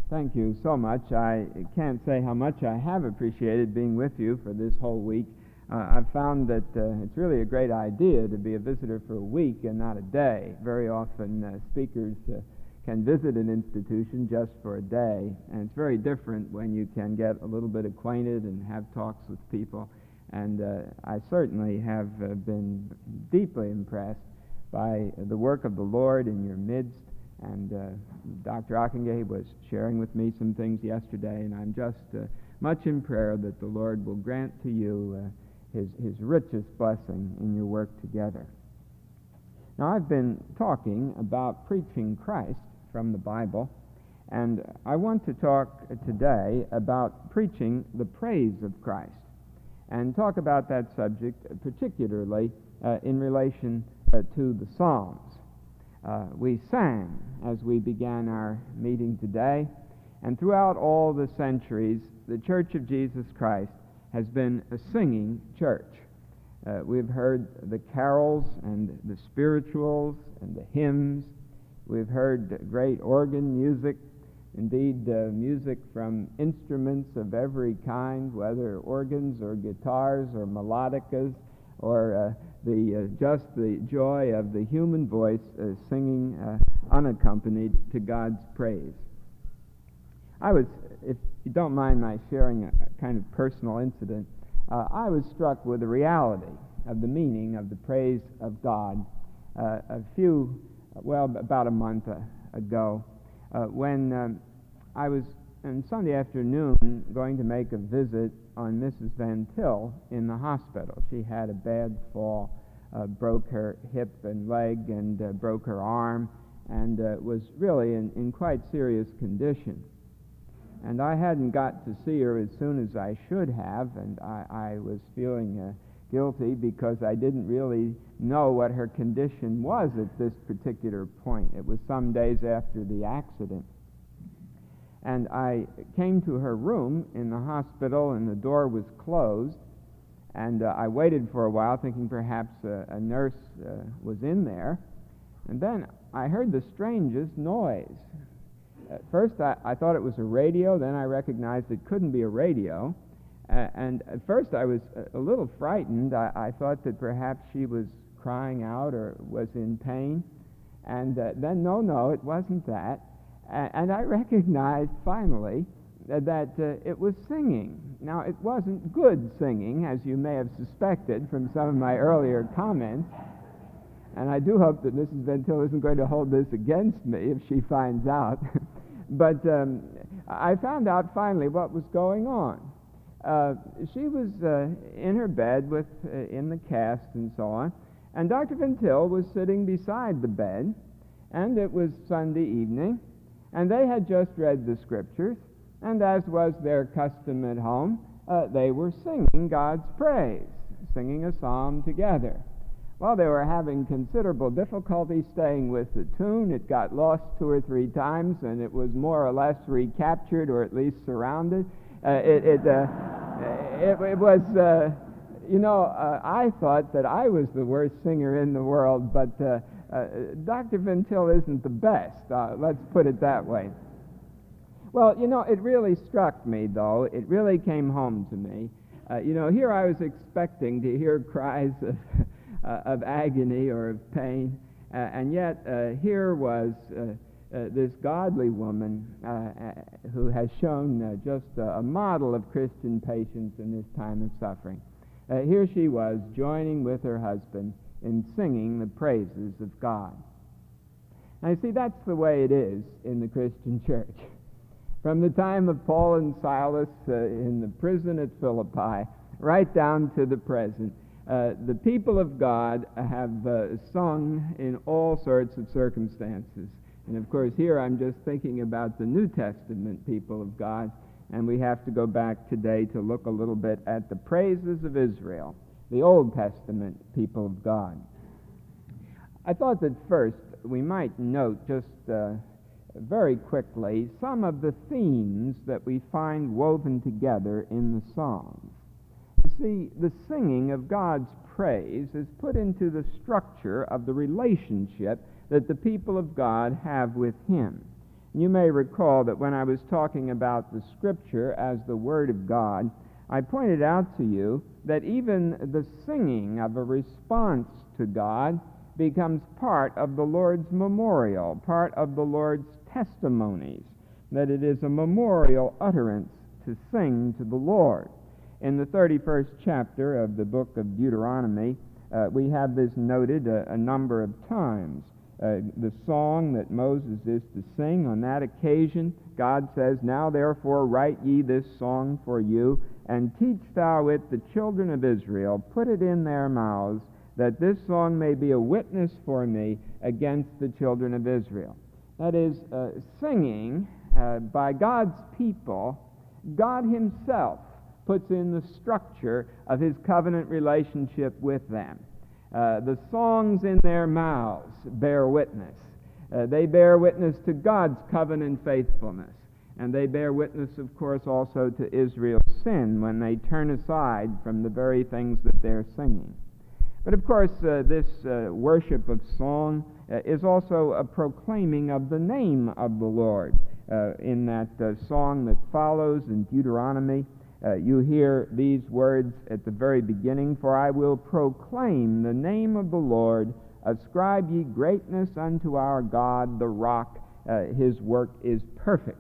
Thank you so much. I can't say how much I have appreciated being with you for this whole week. I've found that it's really a great idea to be a visitor for a week and not a day. Very often speakers can visit an institution just for a day, and it's very different when you can get a little bit acquainted and have talks with people. And I certainly have been deeply impressed by the work of the Lord in your midst. And Dr. Ockengay was sharing with me some things yesterday, and I'm just much in prayer that the Lord will grant to you his richest blessing in your work together. Now, I've been talking about preaching Christ from the Bible, and I want to talk today about preaching the praise of Christ, and talk about that subject particularly in relation to the Psalms. We sang as we began our meeting today, and throughout all the centuries, the Church of Jesus Christ has been a singing church. We've heard the carols and the spirituals and the hymns. We've heard great organ music, indeed music from instruments of every kind, whether organs or guitars or melodicas, or just the joy of the human voice singing unaccompanied to God's praise. If you don't mind my sharing a kind of personal incident, I was struck with the reality of the meaning of the praise of God about a month ago, when I was on Sunday afternoon going to make a visit on Mrs. Van Til in the hospital. She had a bad fall, broke her hip and leg, and broke her arm, and was really in quite serious condition. And I hadn't got to see her as soon as I should have, and I was feeling guilty because I didn't really know what her condition was at this particular point. It was some days after the accident. And I came to her room in the hospital, and the door was closed. And I waited for a while, thinking perhaps a nurse was in there. And then I heard the strangest noise. At first, I thought it was a radio. Then I recognized it couldn't be a radio. And at first, I was a little frightened. I thought that perhaps she was crying out or was in pain. And then, no, it wasn't that. And I recognized finally that it was singing. Now, it wasn't good singing, as you may have suspected from some of my earlier comments. And I do hope that Mrs. Van Til isn't going to hold this against me if she finds out. But I found out finally what was going on. She was in her bed in the cast and so on, and Dr. Van Til was sitting beside the bed, and it was Sunday evening, and they had just read the Scriptures, and as was their custom at home, they were singing God's praise, singing a psalm together. Well, they were having considerable difficulty staying with the tune. It got lost 2 or 3 times, and it was more or less recaptured, or at least surrounded. It was, I thought that I was the worst singer in the world, but Dr. Van Til isn't the best. Let's put it that way. Well, it really struck me, though. It really came home to me. Here I was expecting to hear cries of agony or of pain, and yet here was this godly woman who has shown just a model of Christian patience in this time of suffering. Here she was joining with her husband in singing the praises of God. Now, you see, that's the way it is in the Christian church. From the time of Paul and Silas in the prison at Philippi right down to the present, the people of God have sung in all sorts of circumstances. And of course, here I'm just thinking about the New Testament people of God, and we have to go back today to look a little bit at the praises of Israel, the Old Testament people of God. I thought that first we might note just very quickly some of the themes that we find woven together in the Psalms. You see, the singing of God's praise is put into the structure of the relationship that the people of God have with Him. You may recall that when I was talking about the Scripture as the Word of God, I pointed out to you that even the singing of a response to God becomes part of the Lord's memorial, part of the Lord's testimonies, that it is a memorial utterance to sing to the Lord. In the 31st chapter of the book of Deuteronomy, we have this noted a number of times. The song that Moses is to sing on that occasion, God says, "Now therefore write ye this song for you, and teach thou it the children of Israel, put it in their mouths, that this song may be a witness for me against the children of Israel." That is, singing by God's people, God himself puts in the structure of his covenant relationship with them. The songs in their mouths bear witness. They bear witness to God's covenant faithfulness. And they bear witness, of course, also to Israel's sin when they turn aside from the very things that they're singing. But of course, this worship of song is also a proclaiming of the name of the Lord. In that song that follows in Deuteronomy, you hear these words at the very beginning, "For I will proclaim the name of the Lord, ascribe ye greatness unto our God, the rock, his work is perfect."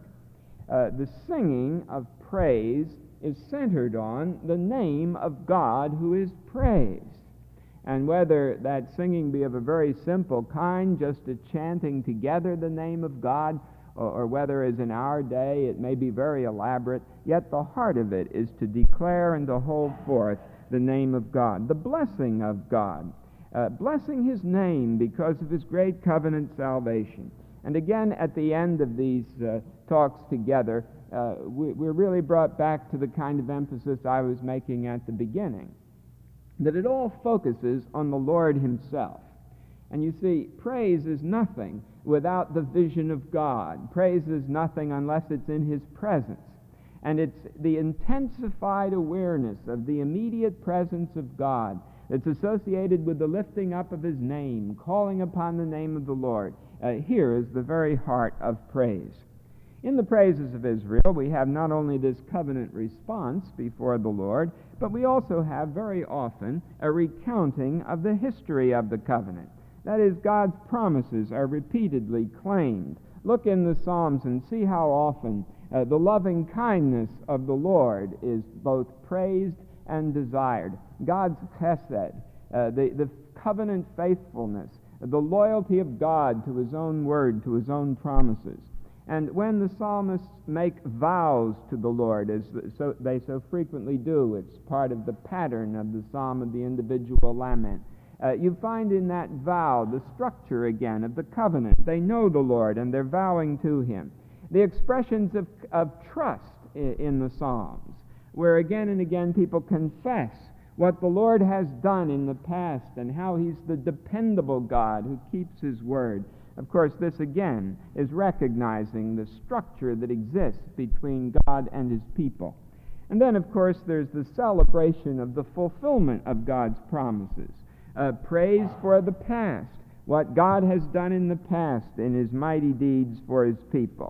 The singing of praise is centered on the name of God who is praised. And whether that singing be of a very simple kind, just a chanting together the name of God, or whether, as in our day, it may be very elaborate, yet the heart of it is to declare and to hold forth the name of God, the blessing of God, blessing his name because of his great covenant salvation. And again, at the end of these talks together, we're really brought back to the kind of emphasis I was making at the beginning, that it all focuses on the Lord himself. And you see, praise is nothing without the vision of God. Praise is nothing unless it's in his presence. And it's the intensified awareness of the immediate presence of God that's associated with the lifting up of his name, calling upon the name of the Lord. Here is the very heart of praise. In the praises of Israel, we have not only this covenant response before the Lord, but we also have very often a recounting of the history of the covenant. That is, God's promises are repeatedly claimed. Look in the Psalms and see how often the loving kindness of the Lord is both praised and desired. God's chesed, the covenant faithfulness, the loyalty of God to his own word, to his own promises. And when the psalmists make vows to the Lord, as they so frequently do, it's part of the pattern of the psalm of the individual lament, you find in that vow the structure again of the covenant. They know the Lord and they're vowing to him. The expressions of trust in the Psalms, where again and again people confess what the Lord has done in the past and how he's the dependable God who keeps his word. Of course, this again is recognizing the structure that exists between God and his people. And then, of course, there's the celebration of the fulfillment of God's promises. Praise for the past, what God has done in the past in his mighty deeds for his people.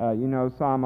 Psalm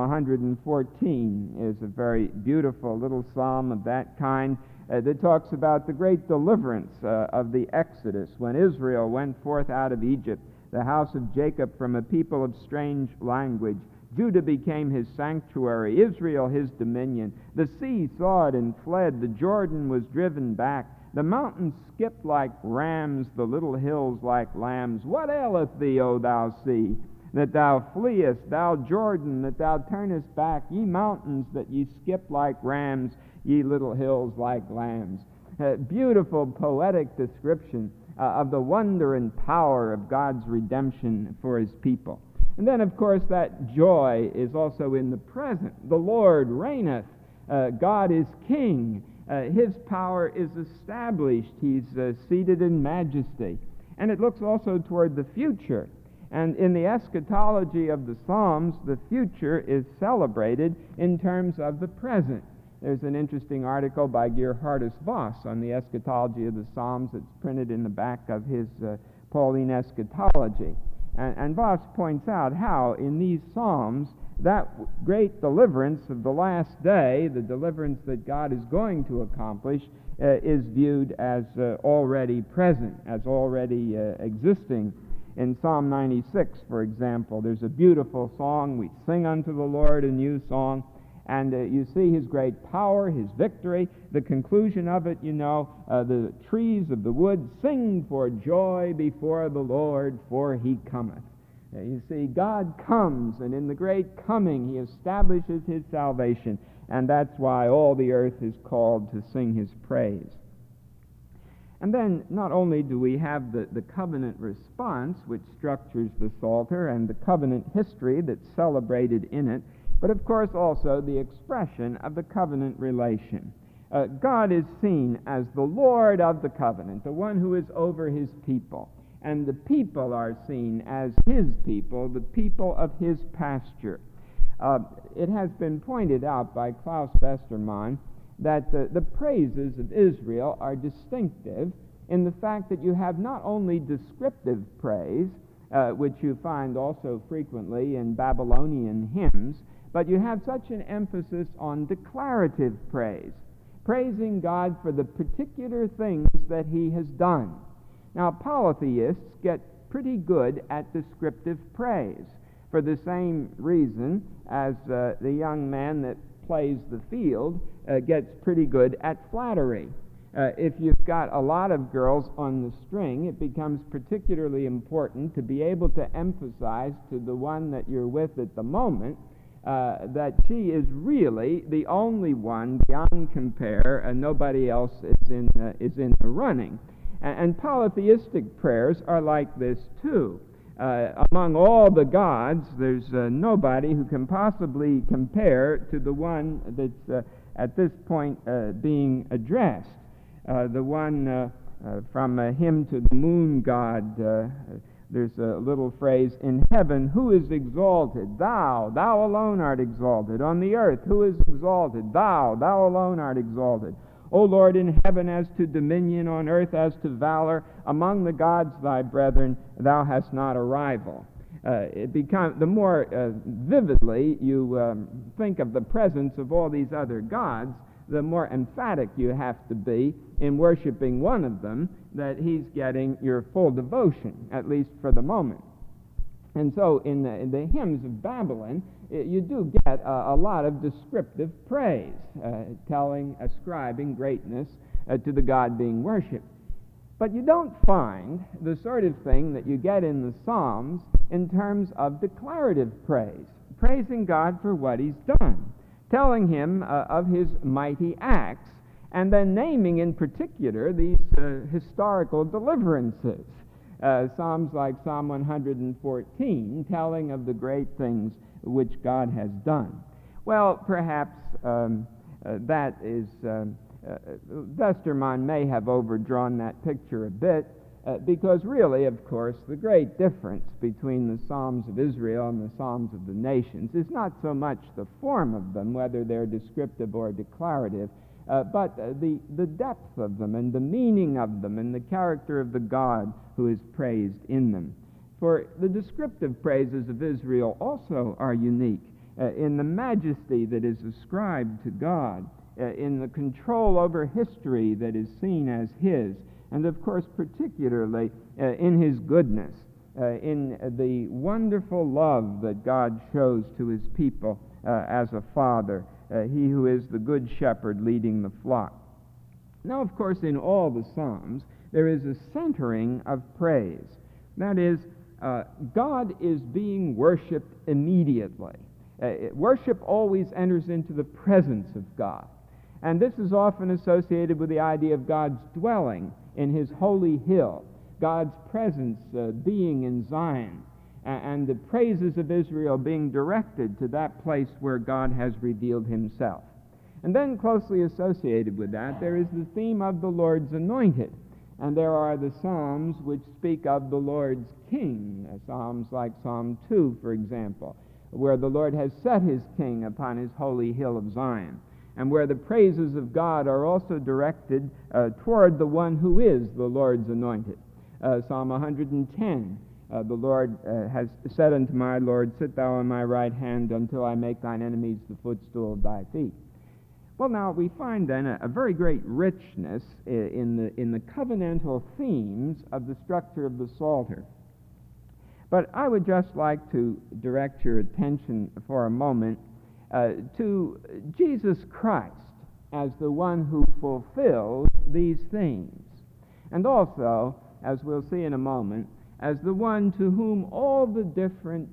114 is a very beautiful little psalm of that kind that talks about the great deliverance of the Exodus when Israel went forth out of Egypt, the house of Jacob from a people of strange language. Judah became his sanctuary, Israel his dominion. The sea saw it and fled, the Jordan was driven back. The mountains skipped like rams, the little hills like lambs. What aileth thee, O thou sea, that thou fleest, thou Jordan, that thou turnest back, ye mountains, that ye skip like rams, ye little hills like lambs. Beautiful poetic description of the wonder and power of God's redemption for his people. And then, of course, that joy is also in the present. The Lord reigneth. God is king. His power is established. He's seated in majesty. And it looks also toward the future. And in the eschatology of the Psalms, the future is celebrated in terms of the present. There's an interesting article by Geerhardus Voss on the eschatology of the Psalms that's printed in the back of his Pauline Eschatology. And Voss points out how in these Psalms that great deliverance of the last day, the deliverance that God is going to accomplish, is viewed as already present, as already existing. In Psalm 96, for example, there's a beautiful song, "We sing unto the Lord a new song," and you see his great power, his victory. The conclusion of it, the trees of the wood sing for joy before the Lord, for he cometh. You see, God comes, and in the great coming he establishes his salvation, and that's why all the earth is called to sing his praise. And then not only do we have the covenant response, which structures the Psalter, and the covenant history that's celebrated in it, but of course also the expression of the covenant relation. God is seen as the Lord of the covenant, the one who is over his people. And the people are seen as his people, the people of his pasture. It has been pointed out by Klaus Westermann that the praises of Israel are distinctive in the fact that you have not only descriptive praise, which you find also frequently in Babylonian hymns, but you have such an emphasis on declarative praise, praising God for the particular things that he has done. Now, polytheists get pretty good at descriptive praise for the same reason as the young man that plays the field gets pretty good at flattery. If you've got a lot of girls on the string, it becomes particularly important to be able to emphasize to the one that you're with at the moment that she is really the only one beyond compare, and nobody else is in the running. And polytheistic prayers are like this too. Among all the gods, there's nobody who can possibly compare to the one that's at this point being addressed. The one from a hymn to the moon god, there's a little phrase, "In heaven, who is exalted? Thou alone art exalted. On the earth, who is exalted? Thou alone art exalted. O Lord, in heaven as to dominion, on earth as to valor, among the gods thy brethren, thou hast not a rival." The more vividly you think of the presence of all these other gods, the more emphatic you have to be in worshiping one of them, that he's getting your full devotion, at least for the moment. And so in the hymns of Babylon, you do get a lot of descriptive praise, ascribing greatness to the God being worshipped. But you don't find the sort of thing that you get in the Psalms in terms of declarative praise, praising God for what he's done, telling him of his mighty acts, and then naming in particular these historical deliverances. Psalms like Psalm 114, telling of the great things which God has done. Well, perhaps that is, Westermann may have overdrawn that picture a bit, because really, of course, the great difference between the Psalms of Israel and the Psalms of the nations is not so much the form of them, whether they're descriptive or declarative, but the depth of them and the meaning of them and the character of the God who is praised in them. For the descriptive praises of Israel also are unique in the majesty that is ascribed to God, in the control over history that is seen as his, and of course particularly in his goodness, in the wonderful love that God shows to his people as a father, he who is the good shepherd leading the flock. Now, of course, in all the Psalms, there is a centering of praise. That is, God is being worshipped immediately. Worship always enters into the presence of God. And this is often associated with the idea of God's dwelling in his holy hill, God's presence being in Zion, and the praises of Israel being directed to that place where God has revealed himself. And then closely associated with that, there is the theme of the Lord's anointed. And there are the Psalms which speak of the Lord's king, Psalms like Psalm 2, for example, where the Lord has set his king upon his holy hill of Zion, and where the praises of God are also directed toward the one who is the Lord's anointed. Psalm 110, The Lord has said unto my Lord, Sit thou on my right hand until I make thine enemies the footstool of thy feet. Well, now, we find then a very great richness in the covenantal themes of the structure of the Psalter. But I would just like to direct your attention for a moment to Jesus Christ as the one who fulfills these themes, and also, as we'll see in a moment, as the one to whom all the different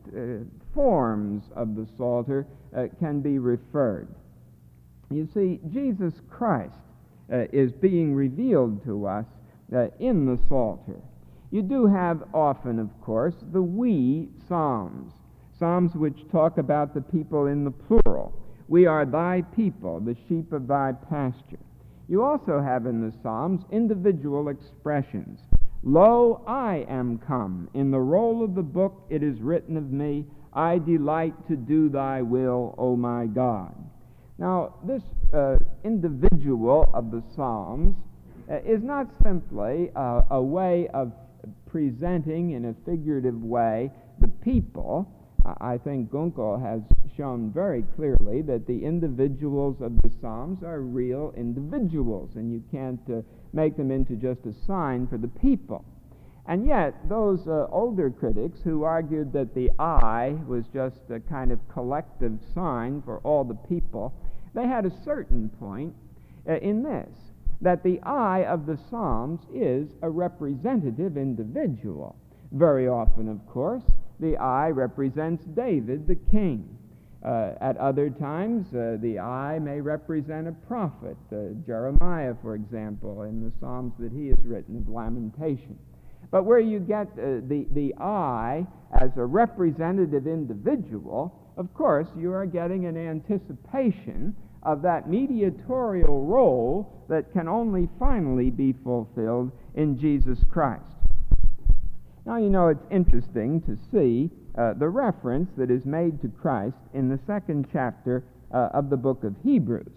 forms of the Psalter can be referred. You see, Jesus Christ is being revealed to us in the Psalter. You do have often, of course, the we psalms, psalms which talk about the people in the plural. We are thy people, the sheep of thy pasture. You also have in the psalms individual expressions. Lo, I am come. In the roll of the book it is written of me, I delight to do thy will, O my God. Now, this individual of the Psalms is not simply a way of presenting in a figurative way the people. I think Gunkel has shown very clearly that the individuals of the Psalms are real individuals, and you can't make them into just a sign for the people. And yet, those older critics who argued that the I was just a kind of collective sign for all the people, they had a certain point in this, that the I of the Psalms is a representative individual. Very often, of course, the I represents David, the king. At other times, the I may represent a prophet, Jeremiah, for example, in the Psalms that he has written of lamentation. But where you get the I as a representative individual, of course, you are getting an anticipation of that mediatorial role that can only finally be fulfilled in Jesus Christ. Now, you know, it's interesting to see the reference that is made to Christ in the second chapter of the book of Hebrews.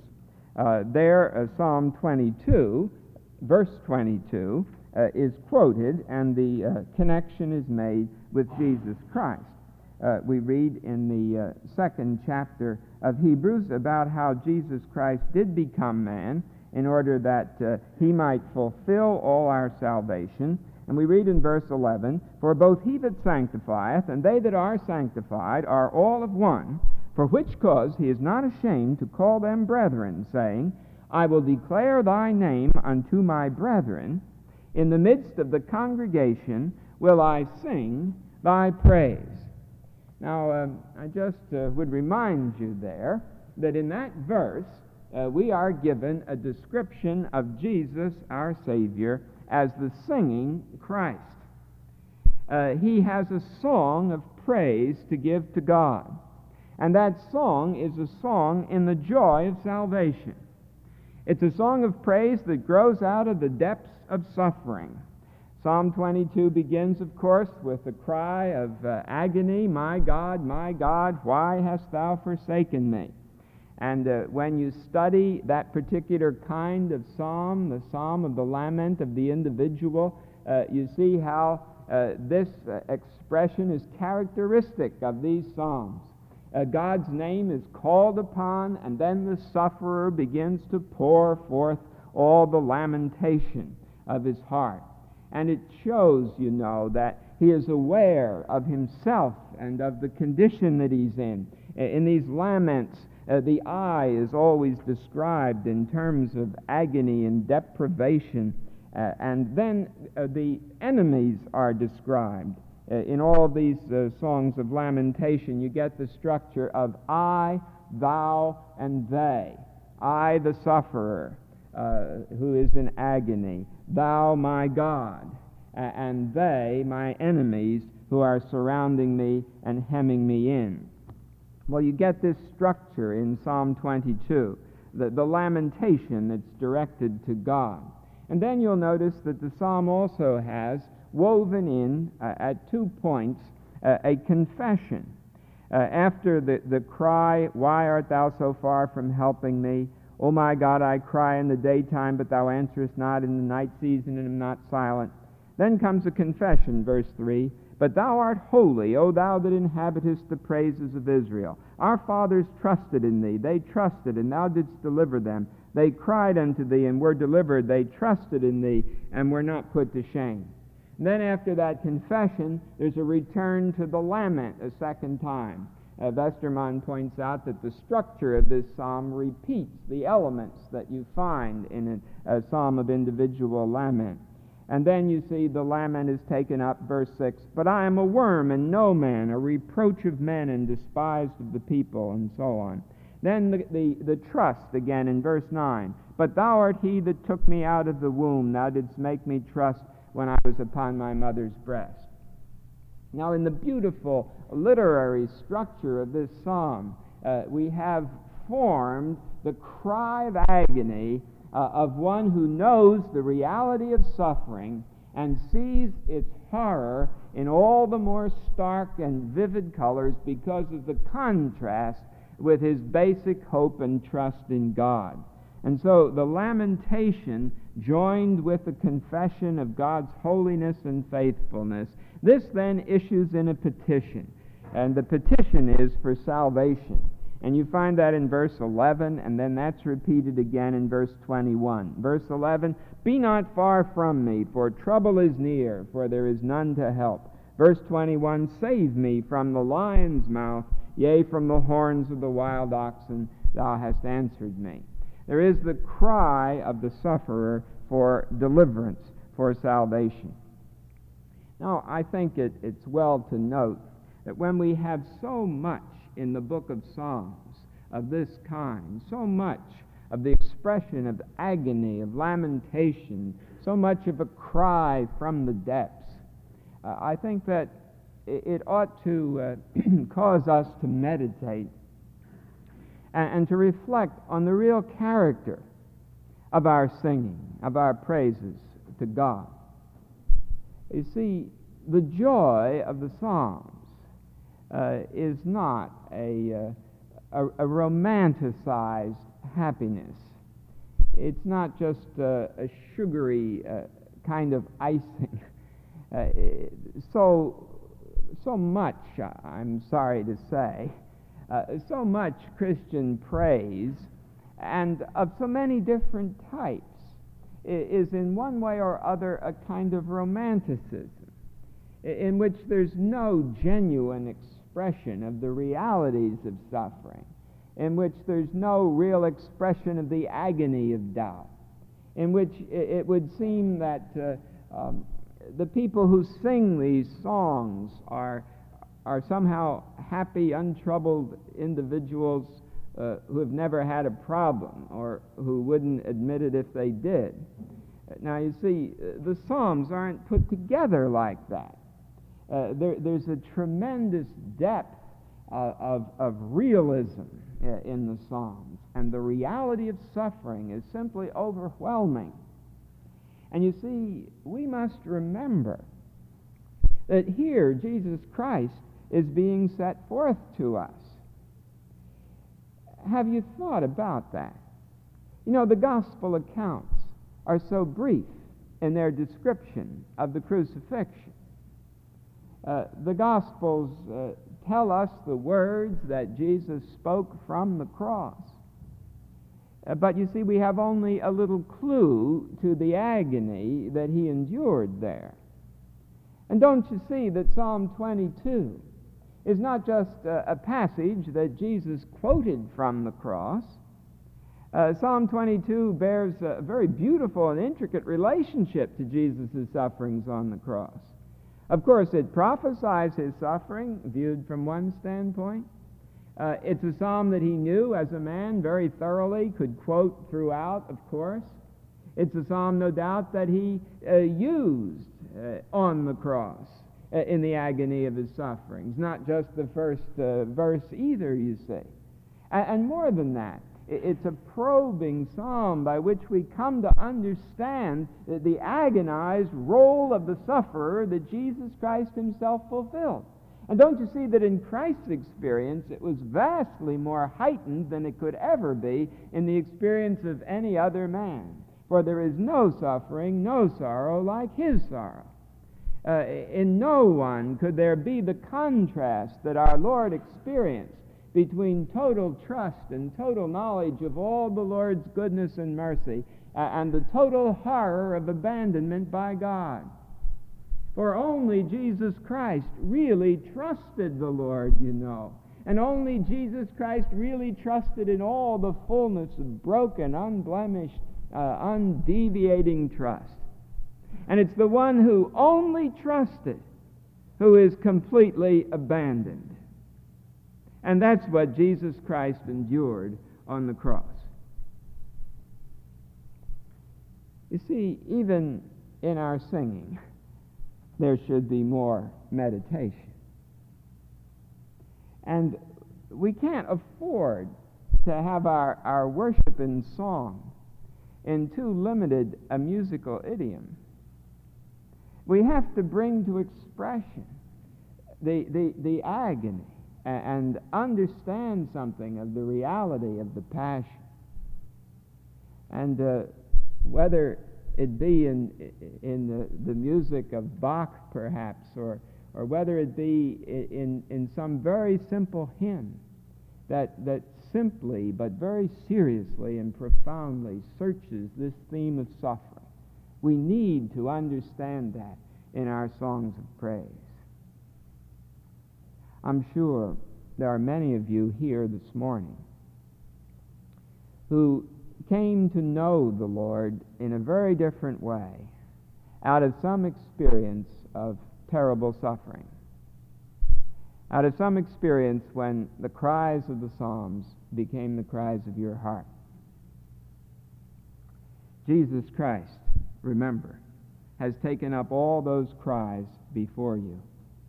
Psalm 22, verse 22, is quoted, and the connection is made with Jesus Christ. We read in the second chapter of Hebrews about how Jesus Christ did become man in order that he might fulfill all our salvation. And we read in verse 11, For both he that sanctifieth and they that are sanctified are all of one, for which cause he is not ashamed to call them brethren, saying, I will declare thy name unto my brethren. In the midst of the congregation will I sing thy praise. Now, I just would remind you there that in that verse we are given a description of Jesus, our Savior, as the singing Christ. He has a song of praise to give to God. And that song is a song in the joy of salvation. It's a song of praise that grows out of the depths of suffering. Psalm 22 begins, of course, with the cry of agony, my God, why hast thou forsaken me? And when you study that particular kind of psalm, the psalm of the lament of the individual, you see how this expression is characteristic of these psalms. God's name is called upon, and then the sufferer begins to pour forth all the lamentation of his heart. And it shows, you know, that he is aware of himself and of the condition that he's in. In these laments, the I is always described in terms of agony and deprivation, and then the enemies are described. In all these songs of lamentation, you get the structure of I, thou, and they. I, the sufferer, who is in agony. Thou, my God. And they, my enemies, who are surrounding me and hemming me in. Well, you get this structure in Psalm 22, the lamentation that's directed to God. And then you'll notice that the psalm also has woven in, at 2 points, a confession. After the cry, why art thou so far from helping me? O my God, I cry in the daytime, but thou answerest not, in the night season, and am not silent. Then comes a confession, verse 3, But thou art holy, O thou that inhabitest the praises of Israel. Our fathers trusted in thee. They trusted, and thou didst deliver them. They cried unto thee, and were delivered. They trusted in thee, and were not put to shame. And then after that confession, there's a return to the lament a second time. Westermann points out that the structure of this psalm repeats the elements that you find in a psalm of individual lament. And then you see the lament is taken up, verse 6, But I am a worm and no man, a reproach of men and despised of the people, and so on. Then the trust again in verse 9, But thou art he that took me out of the womb, thou didst make me trust when I was upon my mother's breast. Now in the beautiful literary structure of this psalm, we have formed the cry of agony of one who knows the reality of suffering and sees its horror in all the more stark and vivid colors because of the contrast with his basic hope and trust in God. And so the lamentation joined with the confession of God's holiness and faithfulness, this then issues in a petition. And the petition is for salvation. And you find that in verse 11, and then that's repeated again in verse 21. Verse 11, Be not far from me, for trouble is near, for there is none to help. Verse 21, Save me from the lion's mouth, yea, from the horns of the wild oxen, thou hast answered me. There is the cry of the sufferer for deliverance, for salvation. Now, I think it's well to note that when we have so much in the book of Psalms of this kind, so much of the expression of agony, of lamentation, so much of a cry from the depths, I think that it ought to cause us to meditate and to reflect on the real character of our singing, of our praises to God. You see, the joy of the Psalms is not a romanticized happiness. It's not just a sugary kind of icing. So much, I'm sorry to say, so much Christian praise, and of so many different types, is in one way or other a kind of romanticism, in which there's no genuine expression of the realities of suffering, in which there's no real expression of the agony of doubt, in which it would seem that the people who sing these songs are somehow happy, untroubled individuals who have never had a problem, or who wouldn't admit it if they did. Now, you see, the Psalms aren't put together like that. There's a tremendous depth of realism in the Psalms, and the reality of suffering is simply overwhelming. And you see, we must remember that here Jesus Christ is being set forth to us. Have you thought about that? You know, the gospel accounts are so brief in their description of the crucifixion. The Gospels tell us the words that Jesus spoke from the cross. But you see, we have only a little clue to the agony that he endured there. And don't you see that Psalm 22 is not just a passage that Jesus quoted from the cross. Psalm 22 bears a very beautiful and intricate relationship to Jesus' sufferings on the cross. Of course, it prophesies his suffering, viewed from one standpoint. It's a psalm that he knew as a man very thoroughly, could quote throughout, of course. It's a psalm, no doubt, that he used on the cross in the agony of his sufferings. Not just the first verse either, you see. And more than that, it's a probing psalm by which we come to understand the agonized role of the sufferer that Jesus Christ himself fulfilled. And don't you see that in Christ's experience it was vastly more heightened than it could ever be in the experience of any other man? For there is no suffering, no sorrow like his sorrow. In no one could there be the contrast that our Lord experienced between total trust and total knowledge of all the Lord's goodness and mercy and the total horror of abandonment by God. For only Jesus Christ really trusted the Lord, you know. And only Jesus Christ really trusted in all the fullness of broken, unblemished, undeviating trust. And it's the one who only trusted who is completely abandoned. And that's what Jesus Christ endured on the cross. You see, even in our singing, there should be more meditation. And we can't afford to have our worship in song in too limited a musical idiom. We have to bring to expression the agony and understand something of the reality of the passion. And whether it be in the music of Bach, perhaps, or whether it be in some very simple hymn that simply but very seriously and profoundly searches this theme of suffering. We need to understand that in our songs of praise. I'm sure there are many of you here this morning who came to know the Lord in a very different way out of some experience of terrible suffering, out of some experience when the cries of the Psalms became the cries of your heart. Jesus Christ, remember, has taken up all those cries before you.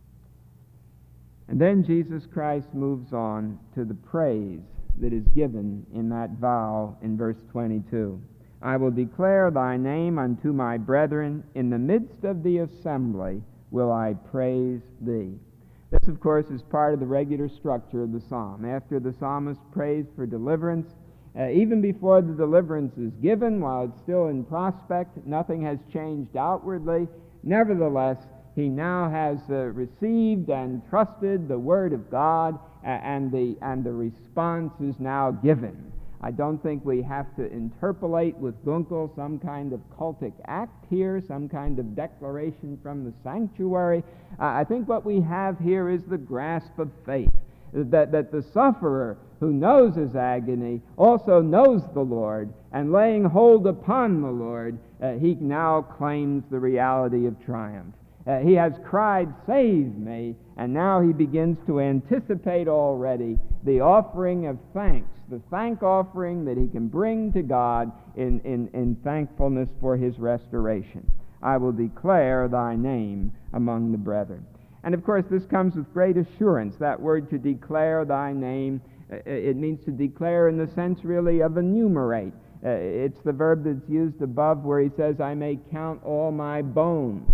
And then Jesus Christ moves on to the praise that is given in that vow in verse 22. I will declare thy name unto my brethren. In the midst of the assembly will I praise thee. This, of course, is part of the regular structure of the psalm. After the psalmist prays for deliverance, even before the deliverance is given, while it's still in prospect, nothing has changed outwardly. Nevertheless, he now has received and trusted the Word of God, and the response is now given. I don't think we have to interpolate with Gunkel some kind of cultic act here, some kind of declaration from the sanctuary. I think what we have here is the grasp of faith, that the sufferer who knows his agony also knows the Lord, and laying hold upon the Lord, he now claims the reality of triumph. He has cried, "Save me," and now he begins to anticipate already the offering of thanks, the thank offering that he can bring to God in thankfulness for his restoration. I will declare thy name among the brethren. And of course, this comes with great assurance. That word, to declare thy name, it means to declare in the sense really of enumerate. It's the verb that's used above where he says, I may count all my bones.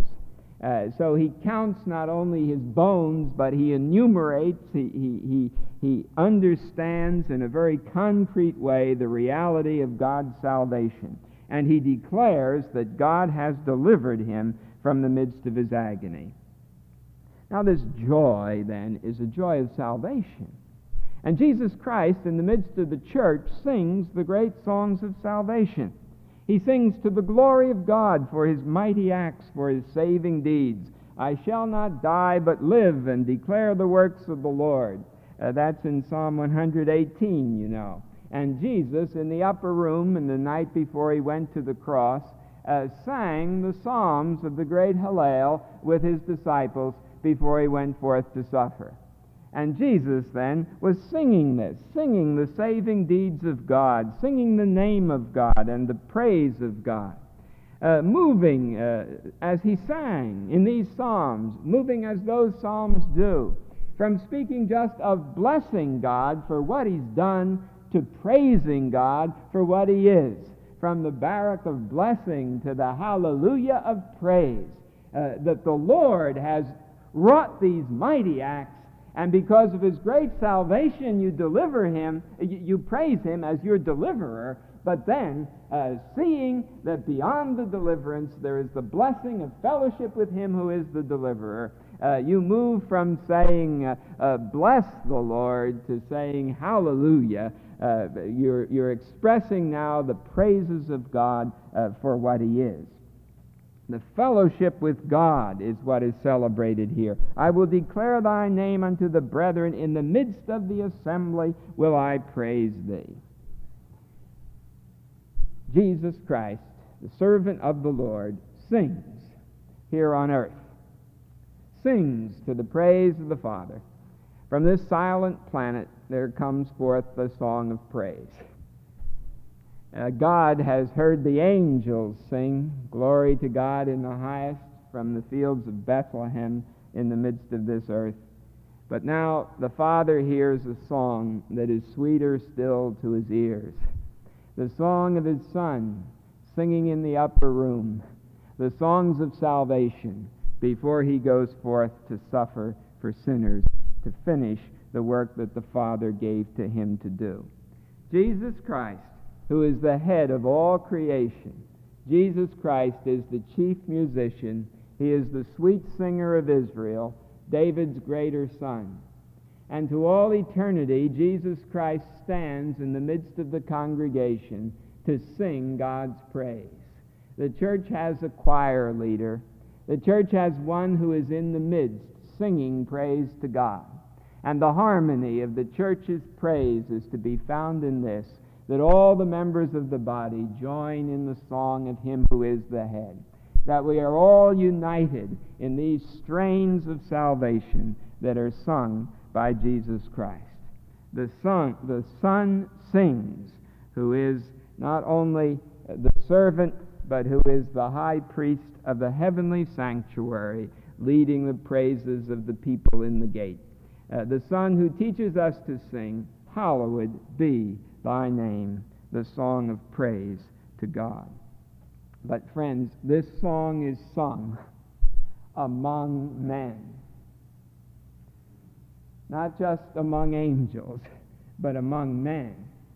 So he counts not only his bones, but he enumerates, he understands in a very concrete way the reality of God's salvation. And he declares that God has delivered him from the midst of his agony. Now this joy, then, is a joy of salvation. And Jesus Christ, in the midst of the church, sings the great songs of salvation. He sings to the glory of God for his mighty acts, for his saving deeds. I shall not die, but live and declare the works of the Lord. That's in Psalm 118, you know. And Jesus, in the upper room, in the night before he went to the cross, sang the psalms of the great Hallel with his disciples before he went forth to suffer. And Jesus then was singing this, singing the saving deeds of God, singing the name of God and the praise of God, moving as he sang in these psalms, moving as those psalms do, from speaking just of blessing God for what he's done to praising God for what he is, from the barak of blessing to the hallelujah of praise, that the Lord has wrought these mighty acts. And because of his great salvation, you deliver him, you praise him as your deliverer, But then, seeing that beyond the deliverance there is the blessing of fellowship with him who is the deliverer, you move from saying, bless the Lord, to saying, hallelujah. You're expressing now the praises of God for what he is. The fellowship with God is what is celebrated here. I will declare thy name unto the brethren. In the midst of the assembly will I praise thee. Jesus Christ, the servant of the Lord, sings here on earth. Sings to the praise of the Father. From this silent planet there comes forth the song of praise. God has heard the angels sing, glory to God in the highest, from the fields of Bethlehem in the midst of this earth. But now the Father hears a song that is sweeter still to his ears. The song of his Son singing in the upper room, the songs of salvation before he goes forth to suffer for sinners, to finish the work that the Father gave to him to do. Jesus Christ, who is the head of all creation. Jesus Christ is the chief musician. He is the sweet singer of Israel, David's greater son. And to all eternity, Jesus Christ stands in the midst of the congregation to sing God's praise. The church has a choir leader. The church has one who is in the midst singing praise to God. And the harmony of the church's praise is to be found in this, that all the members of the body join in the song of him who is the head, that we are all united in these strains of salvation that are sung by Jesus Christ. The Son sings, who is not only the servant, but who is the high priest of the heavenly sanctuary, leading the praises of the people in the gate. The Son who teaches us to sing, hallowed be thy name, the song of praise to God. But friends, this song is sung among men. Not just among angels, but among men.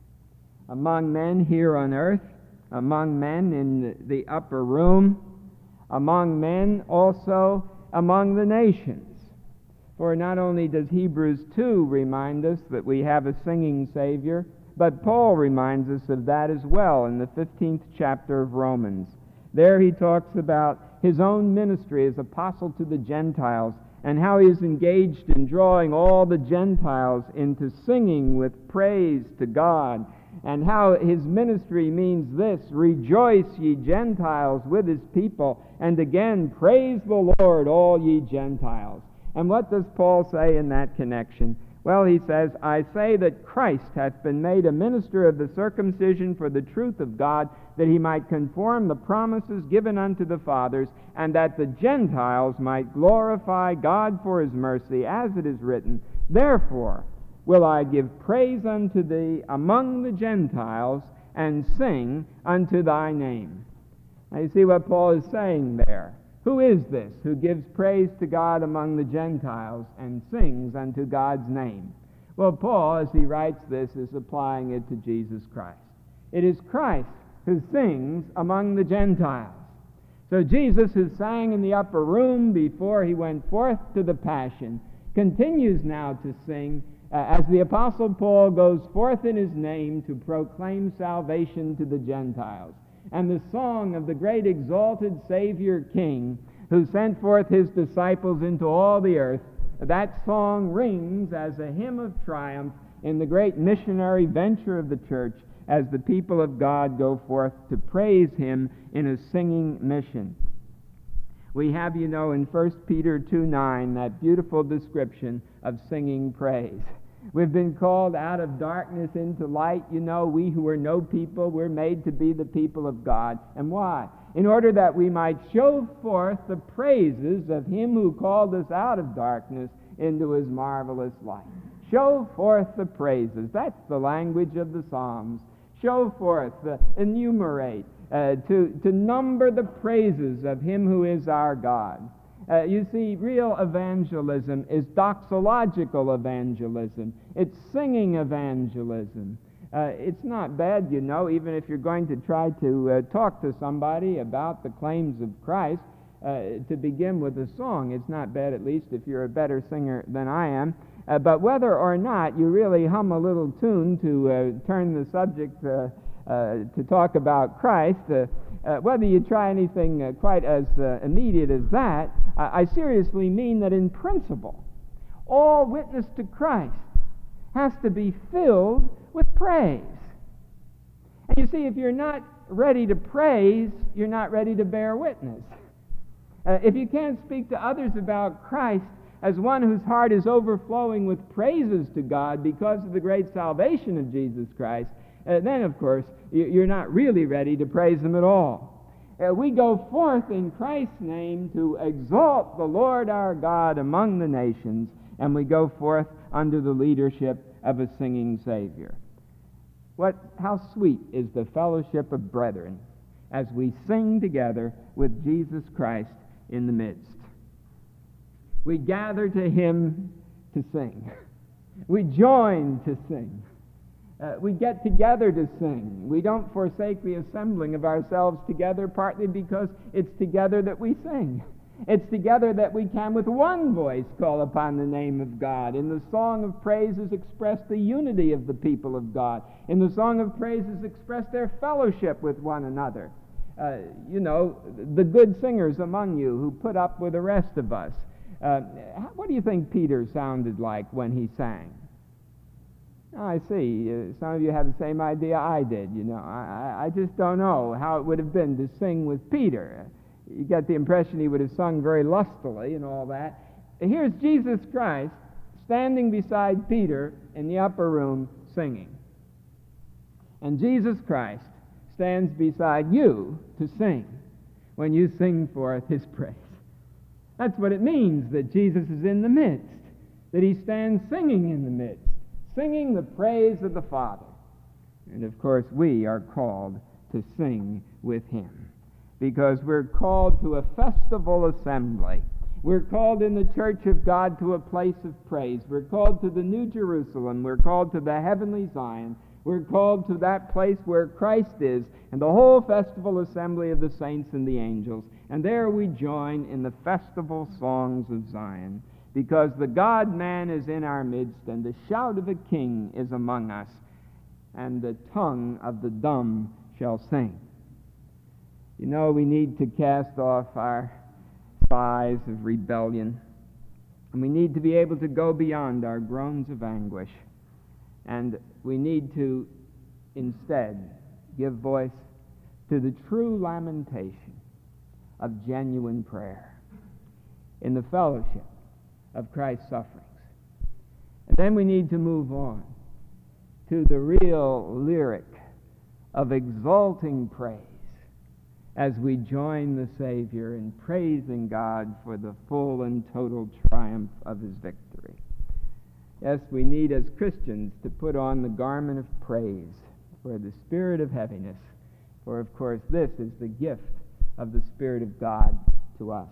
Among men here on earth, among men in the upper room, among men also among the nations. For not only does Hebrews 2 remind us that we have a singing Savior, but Paul reminds us of that as well in the 15th chapter of Romans. There he talks about his own ministry as apostle to the Gentiles and how he is engaged in drawing all the Gentiles into singing with praise to God, and how his ministry means this: rejoice, ye Gentiles, with his people, and again, praise the Lord, all ye Gentiles. And what does Paul say in that connection? Well, he says, I say that Christ hath been made a minister of the circumcision for the truth of God, that he might confirm the promises given unto the fathers, and that the Gentiles might glorify God for his mercy, as it is written, therefore will I give praise unto thee among the Gentiles, and sing unto thy name. Now you see what Paul is saying there. Who is this who gives praise to God among the Gentiles and sings unto God's name? Well, Paul, as he writes this, is applying it to Jesus Christ. It is Christ who sings among the Gentiles. So Jesus, who sang in the upper room before he went forth to the Passion, continues now to sing as the Apostle Paul goes forth in his name to proclaim salvation to the Gentiles. And the song of the great exalted Savior King, who sent forth his disciples into all the earth, that song rings as a hymn of triumph in the great missionary venture of the church as the people of God go forth to praise him in a singing mission. We have, you know, in 1 Peter 2:9, that beautiful description of singing praise. We've been called out of darkness into light. You know, we who are no people, we're made to be the people of God. And why? In order that we might show forth the praises of him who called us out of darkness into his marvelous light. Show forth the praises. That's the language of the Psalms. Show forth, enumerate, to number the praises of him who is our God. You see, real evangelism is doxological evangelism. It's singing evangelism. It's not bad, you know, even if you're going to try to talk to somebody about the claims of Christ, to begin with a song. It's not bad, at least, if you're a better singer than I am. But whether or not you really hum a little tune to turn the subject to talk about Christ, whether you try anything quite as immediate as that, I seriously mean that in principle, all witness to Christ has to be filled with praise. And you see, if you're not ready to praise, you're not ready to bear witness. If you can't speak to others about Christ as one whose heart is overflowing with praises to God because of the great salvation of Jesus Christ, then, of course, you're not really ready to praise Him at all. We go forth in Christ's name to exalt the Lord our God among the nations, and we go forth under the leadership of a singing Savior. How sweet is the fellowship of brethren as we sing together with Jesus Christ in the midst. We gather to Him to sing. We join to sing. We get together to sing. We don't forsake the assembling of ourselves together, partly because it's together that we sing. It's together that we can with one voice call upon the name of God. In the song of praises express the unity of the people of God. In the song of praises express their fellowship with one another. You know, the good singers among you who put up with the rest of us. What do you think Peter sounded like when he sang? Oh, I see. Some of you have the same idea I did. You know, I just don't know how it would have been to sing with Peter. You get the impression he would have sung very lustily and all that. Here's Jesus Christ standing beside Peter in the upper room singing. And Jesus Christ stands beside you to sing when you sing forth His praise. That's what it means that Jesus is in the midst, that He stands singing in the midst, singing the praise of the Father. And of course, we are called to sing with Him, because we're called to a festival assembly. We're called in the church of God to a place of praise. We're called to the New Jerusalem. We're called to the heavenly Zion. We're called to that place where Christ is, and the whole festival assembly of the saints and the angels. And there we join in the festival songs of Zion, because the God-man is in our midst, and the shout of the King is among us, and the tongue of the dumb shall sing. You know, we need to cast off our sighs of rebellion, and we need to be able to go beyond our groans of anguish, and we need to instead give voice to the true lamentation of genuine prayer in the fellowship of Christ's sufferings. And then we need to move on to the real lyric of exalting praise as we join the Savior in praising God for the full and total triumph of His victory. Yes, we need as Christians to put on the garment of praise for the spirit of heaviness, for of course this is the gift of the Spirit of God to us.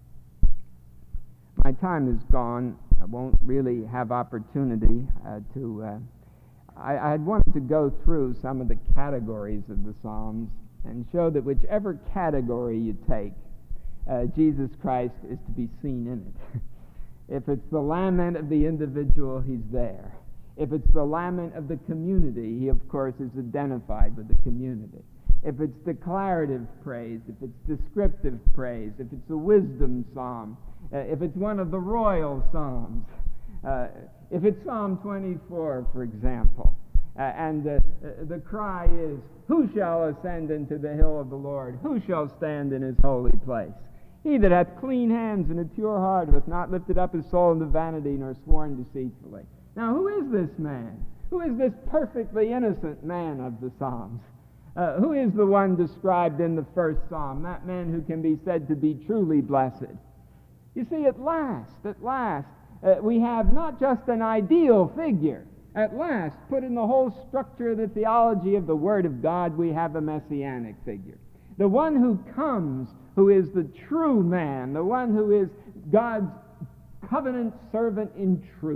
My time is gone. I won't really have opportunity I had wanted to go through some of the categories of the Psalms and show that whichever category you take, Jesus Christ is to be seen in it. If it's the lament of the individual, He's there. If it's the lament of the community, He, of course, is identified with the community. If it's declarative praise, if it's descriptive praise, if it's a wisdom psalm, if it's one of the royal psalms, if it's Psalm 24, for example, and the cry is, "Who shall ascend into the hill of the Lord? Who shall stand in His holy place? He that hath clean hands and a pure heart, who hath not lifted up his soul into vanity, nor sworn deceitfully." Now, who is this man? Who is this perfectly innocent man of the Psalms? Who is the one described in the first Psalm, that man who can be said to be truly blessed? You see, at last, we have not just an ideal figure. At last, put in the whole structure of the theology of the Word of God, we have a messianic figure. The one who comes, who is the true man, the one who is God's covenant servant in truth,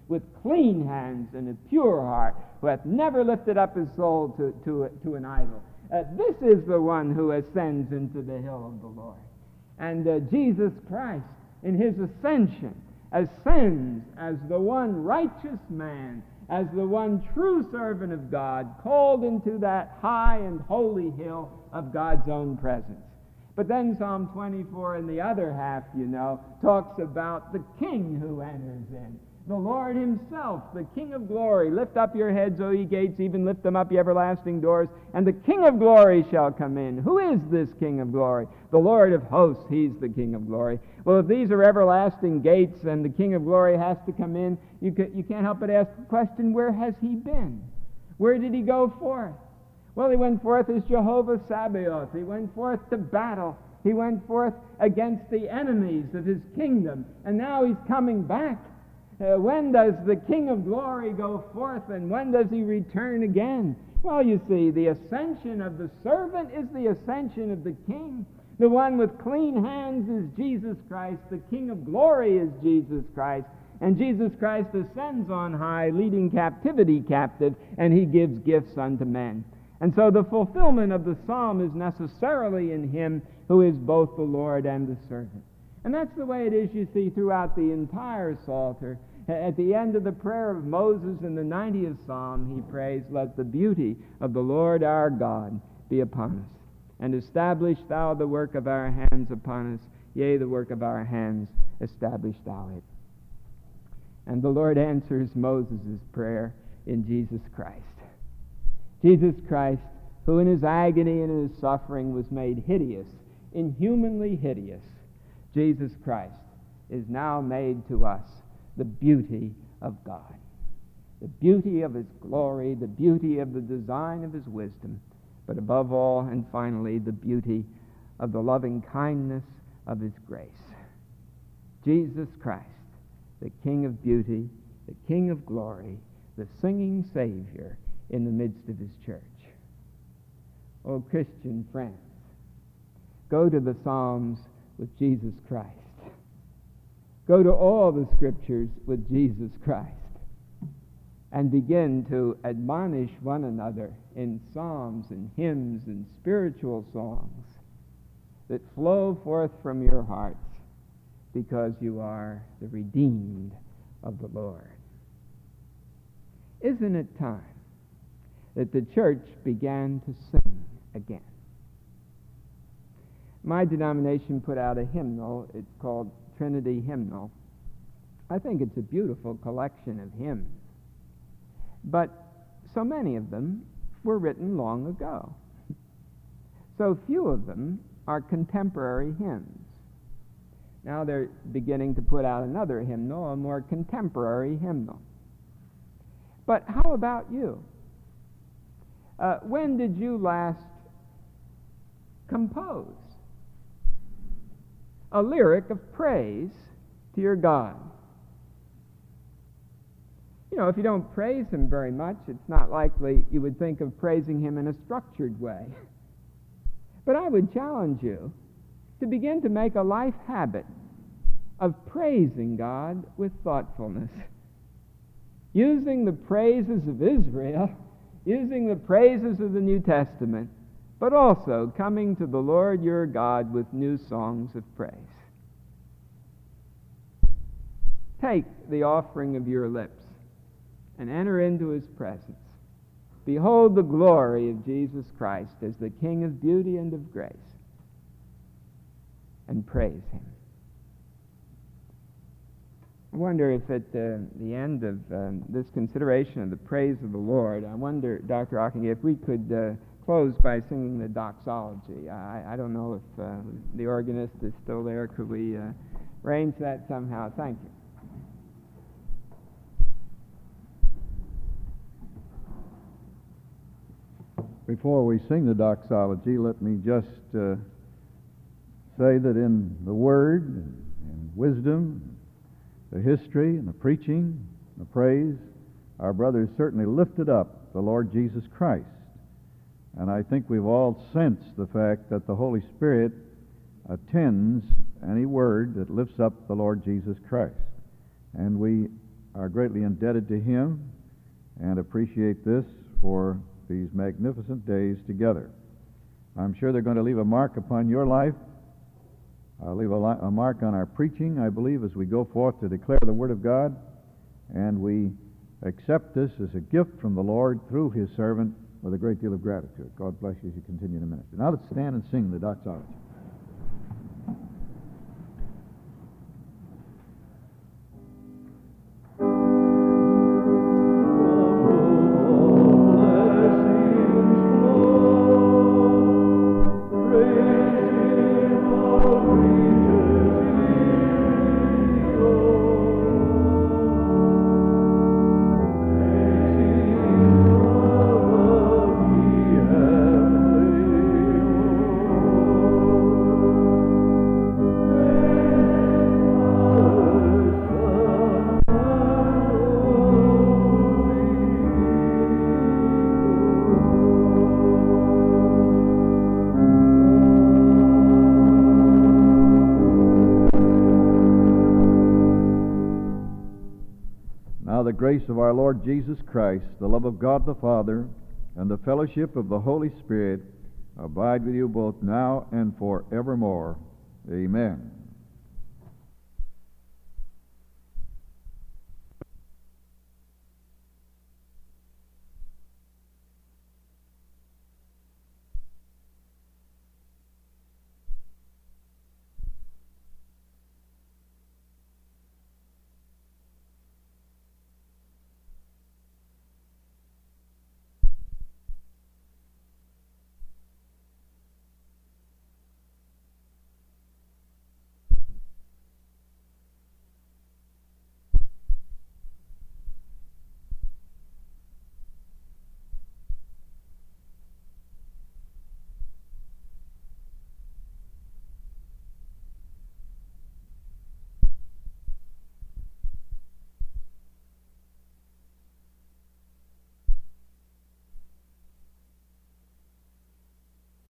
with clean hands and a pure heart, who hath never lifted up his soul to an idol. This is the one who ascends into the hill of the Lord. And Jesus Christ, in his ascension, ascends as the one righteous man, as the one true servant of God, called into that high and holy hill of God's own presence. But then Psalm 24 in the other half, talks about the King who enters in. The Lord himself, the King of glory. Lift up your heads, O ye gates, even lift them up, ye everlasting doors, and the King of glory shall come in. Who is this King of glory? The Lord of hosts, he's the King of glory. Well, if these are everlasting gates and the King of glory has to come in, you can't help but ask the question, where has he been? Where did he go forth? Well, he went forth as Jehovah Sabaoth. He went forth to battle. He went forth against the enemies of his kingdom. And now he's coming back. When does the King of glory go forth, and when does he return again? Well, you see, the ascension of the servant is the ascension of the King. The one with clean hands is Jesus Christ. The King of glory is Jesus Christ. And Jesus Christ ascends on high, leading captivity captive, and he gives gifts unto men. And so the fulfillment of the psalm is necessarily in him who is both the Lord and the servant. And that's the way it is, you see, throughout the entire Psalter. At the end of the prayer of Moses in the 90th Psalm, he prays, "Let the beauty of the Lord our God be upon us, and establish thou the work of our hands upon us. Yea, the work of our hands establish thou it." And the Lord answers Moses' prayer in Jesus Christ. Jesus Christ, who in his agony and in his suffering was made hideous, inhumanly hideous, Jesus Christ is now made to us the beauty of God, the beauty of his glory, the beauty of the design of his wisdom, but above all and finally the beauty of the loving kindness of his grace. Jesus Christ, the King of beauty, the King of glory, the singing Savior in the midst of his church. Oh, Christian friends, go to the Psalms with Jesus Christ. Go to all the Scriptures with Jesus Christ and begin to admonish one another in psalms and hymns and spiritual songs that flow forth from your hearts because you are the redeemed of the Lord. Isn't it time that the church began to sing again? My denomination put out a hymnal. It's called Trinity Hymnal. I think it's a beautiful collection of hymns. But so many of them were written long ago. So few of them are contemporary hymns. Now they're beginning to put out another hymnal, a more contemporary hymnal. But how about you? When did you last compose a lyric of praise to your God? If you don't praise him very much, it's not likely you would think of praising him in a structured way. But I would challenge you to begin to make a life habit of praising God with thoughtfulness, using the praises of Israel, using the praises of the New Testament, but also coming to the Lord your God with new songs of praise. Take the offering of your lips and enter into his presence. Behold the glory of Jesus Christ as the King of beauty and of grace, and praise him. I wonder if at the end of this consideration of the praise of the Lord, I wonder, Dr. Ockenga, if we could close by singing the doxology. I don't know if the organist is still there. Could we arrange that somehow? Thank you. Before we sing the doxology, let me just say that in the Word and wisdom, the history and the preaching, the praise, our brothers certainly lifted up the Lord Jesus Christ. And I think we've all sensed the fact that the Holy Spirit attends any word that lifts up the Lord Jesus Christ. And we are greatly indebted to him and appreciate this for these magnificent days together. I'm sure they're going to leave a mark upon your life. I'll leave a mark on our preaching, I believe, as we go forth to declare the Word of God. And we accept this as a gift from the Lord through his servant with a great deal of gratitude. God bless you as you continue to minister. Now let's stand and sing the doxology. The grace of our Lord Jesus Christ, the love of God the Father, and the fellowship of the Holy Spirit abide with you both now and forevermore. Amen.